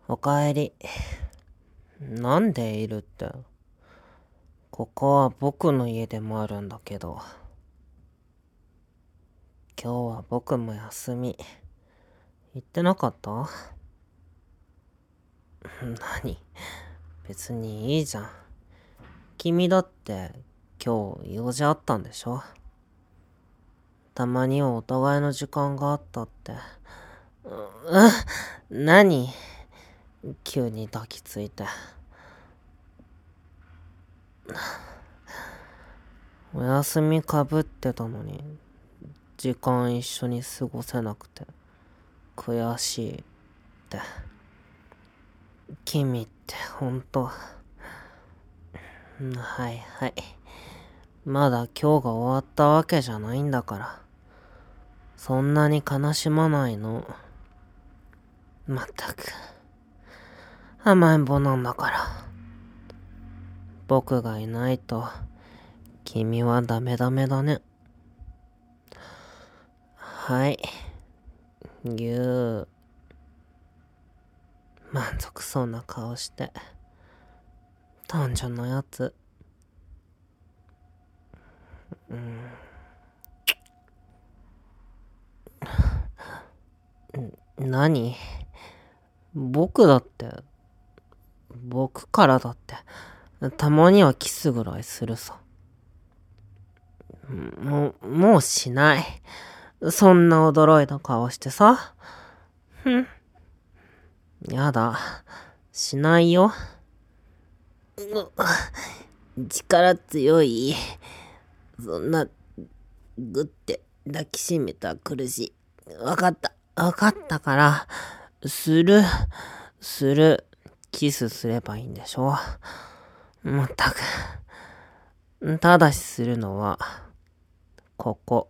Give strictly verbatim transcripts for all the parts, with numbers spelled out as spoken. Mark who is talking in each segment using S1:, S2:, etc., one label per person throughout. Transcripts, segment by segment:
S1: おかえり。なんでいるって。ここは僕の家でもあるんだけど。今日は僕も休み。行ってなかった？何？別にいいじゃん。君だって今日用事あったんでしょ？たまにはお互いの時間があったって。う、うん、何？急に抱きついて。お休みかぶってたのに、時間一緒に過ごせなくて、悔しいって。君ってほんと。はいはい。まだ今日が終わったわけじゃないんだから。そんなに悲しまないの。まったく。甘えん坊なんだから。僕がいないと、君はダメダメだね。はい。ぎゅー。満足そうな顔して。単純なやつ。うん。何？僕だって、僕からだって、たまにはキスぐらいするさ。もう、もうしない。そんな驚いた顔してさ。ふん。やだ。しないよ。力強い。そんな、ぐって抱きしめたら苦しい。わかった。わかったから、する。する。キスすればいいんでしょ。まったく。ただしするのは、ここ。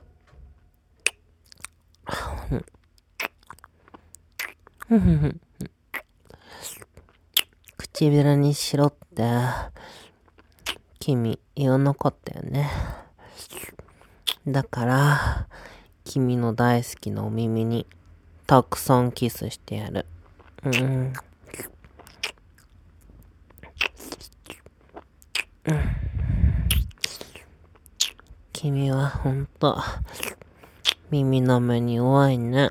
S1: 唇にしろって、君言わなかったよね。だから、君の大好きなお耳に、たくさんキスしてやる。うん。うん、君はほんと、耳の目に弱いね。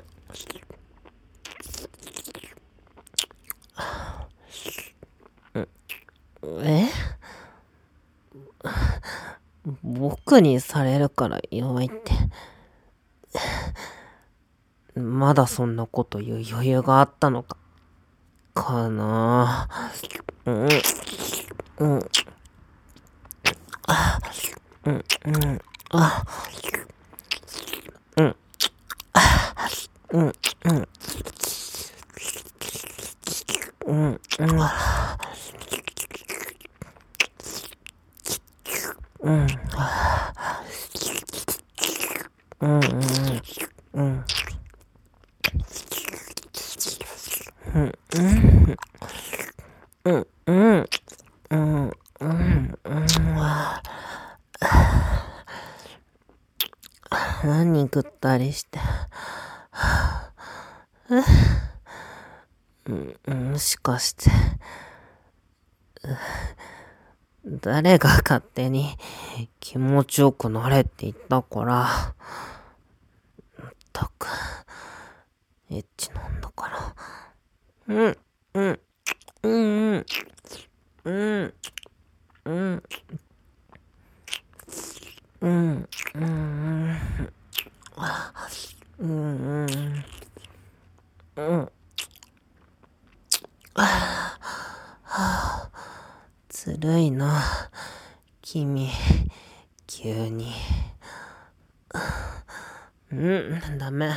S1: え？僕にされるから弱いって。まだそんなこと言う余裕があったのか。かなぁ。うん。うん。あ、うん。うん。あ、うん。うん。うん。うん。うん。うん。うん。うん。うん。うん。うん。うん。うん。うん。何ぐったりして。うん、もしかして、誰が勝手に気持ちよくなれって言ったから、ったく、エッチなんだから。うん、うん、うん、うん、うん、うん、うん、うん、うん、うん、ずるいな、君、急に。うん、ダメ。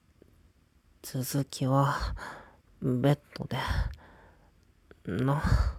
S1: 続きは、ベッドで、な。